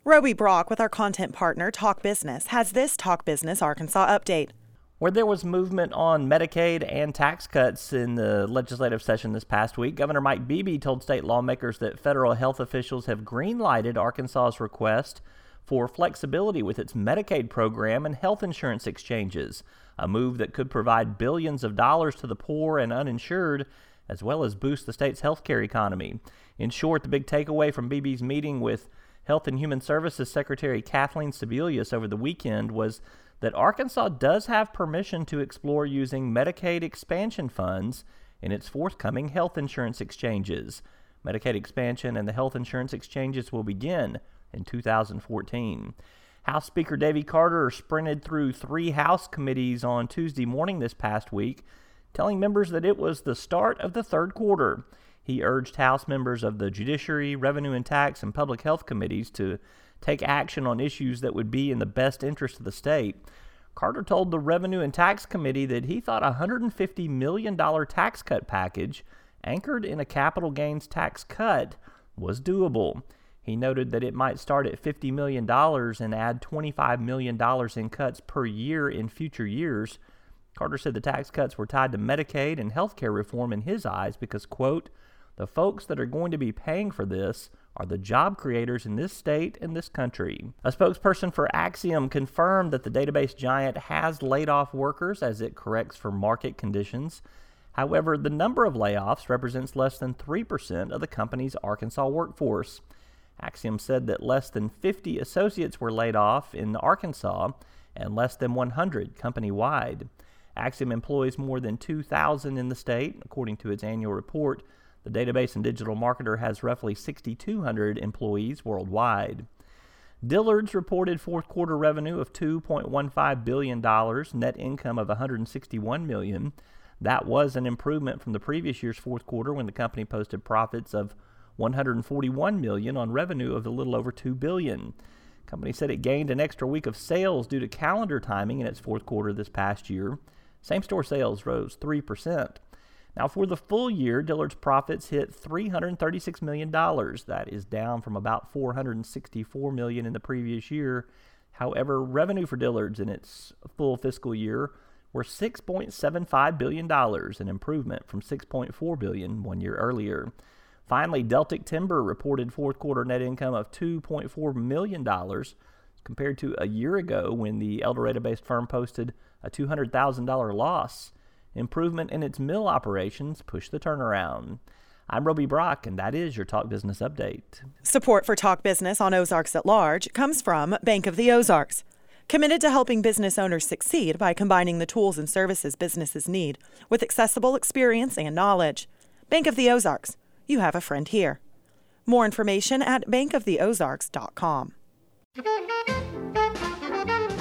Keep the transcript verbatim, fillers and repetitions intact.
Roby Brock with our content partner, Talk Business, has this Talk Business Arkansas update. Where there was movement on Medicaid and tax cuts in the legislative session this past week, Governor Mike Beebe told state lawmakers that federal health officials have green-lighted Arkansas's request for flexibility with its Medicaid program and health insurance exchanges, a move that could provide billions of dollars to the poor and uninsured, as well as boost the state's healthcare economy. In short, the big takeaway from Beebe's meeting with Health and Human Services Secretary Kathleen Sebelius over the weekend was that Arkansas does have permission to explore using Medicaid expansion funds in its forthcoming health insurance exchanges. Medicaid expansion and the health insurance exchanges will begin in two thousand fourteen. House Speaker Davy Carter sprinted through three House committees on Tuesday morning this past week, telling members that it was the start of the third quarter. He urged House members of the Judiciary, Revenue and Tax, and Public Health committees to take action on issues that would be in the best interest of the state. Carter told the Revenue and Tax Committee that he thought a one hundred fifty million dollars tax cut package anchored in a capital gains tax cut was doable. He noted that it might start at fifty million dollars and add twenty-five million dollars in cuts per year in future years. Carter said the tax cuts were tied to Medicaid and health care reform in his eyes because, quote, the folks that are going to be paying for this are the job creators in this state and this country. A spokesperson for Axiom confirmed that the database giant has laid off workers as it corrects for market conditions. However, the number of layoffs represents less than three percent of the company's Arkansas workforce. Axiom said that less than fifty associates were laid off in Arkansas and less than one hundred company-wide. Axiom employs more than two thousand in the state, according to its annual report. The database and digital marketer has roughly six thousand two hundred employees worldwide. Dillard's reported fourth quarter revenue of two point one five billion dollars, net income of one hundred sixty-one million dollars. That was an improvement from the previous year's fourth quarter when the company posted profits of one hundred forty-one million dollars on revenue of a little over two billion dollars. The company said it gained an extra week of sales due to calendar timing in its fourth quarter this past year. Same-store sales rose three percent. Now, for the full year, Dillard's profits hit three hundred thirty-six million dollars. That is down from about four hundred sixty-four million dollars in the previous year. However, revenue for Dillard's in its full fiscal year were six point seven five billion dollars, an improvement from six point four billion dollars one year earlier. Finally, Deltic Timber reported fourth quarter net income of two point four million dollars compared to a year ago when the El Dorado-based firm posted a two hundred thousand dollars loss. Improvement in its mill operations pushed the turnaround. I'm Roby Brock, and that is your Talk Business Update. Support for Talk Business on Ozarks at Large comes from Bank of the Ozarks, committed to helping business owners succeed by combining the tools and services businesses need with accessible experience and knowledge. Bank of the Ozarks, you have a friend here. More information at bank of the ozarks dot com.